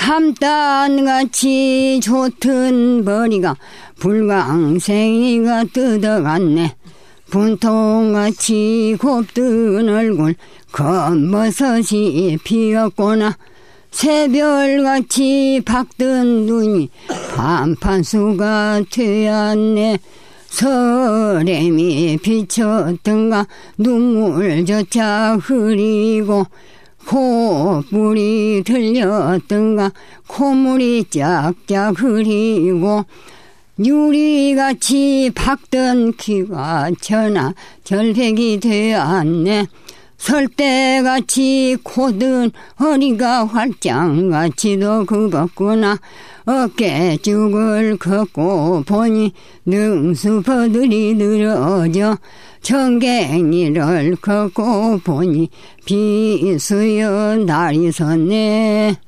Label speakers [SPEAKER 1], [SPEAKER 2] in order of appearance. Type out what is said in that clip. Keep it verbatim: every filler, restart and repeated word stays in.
[SPEAKER 1] 삼단같이 좋던 머리가 불광생이가 뜯어갔네. 분통같이 곱든 얼굴 검버섯이 피었구나. 새별같이 밝던 눈이 반판수가 되었네. 설렘이 비쳤던가 눈물조차 흐리고 콧물이 들렸던가 콧물이 짝짝 흐리고 유리같이 밝던 귀가 전하 절백이 되었네. 설대같이 코든 허리가 활짝같이도 굽었구나. 어깨쭉을 걷고 보니 능수퍼들이 늘어져. 청갱이를 걷고 보니 비수여 날이 섰네.